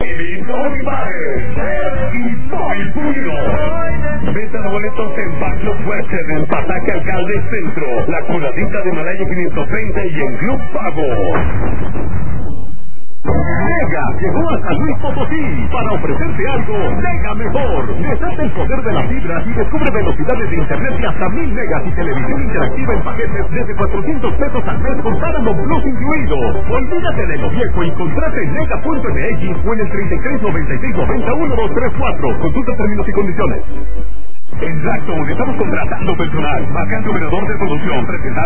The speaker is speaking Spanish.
Tony Bares, y Tony Pulido. Venta de boletos en Barrios Western, en Pasaje Alcalde Centro, La Coladita de Malaya 530 y en Club Pago. Mega llegó a San Luis Potosí para ofrecerte algo mega mejor. Desata el poder de la fibra y descubre velocidades de internet de hasta 1000 megas y televisión interactiva en paquetes desde 400 pesos al mes con Paramount Plus incluido. Olvídate de lo viejo y contrate en mega.mx o en el 33 96 90 1234. Consulta términos y condiciones. En Blackstone estamos contratando personal. Vacante operador de producción presentado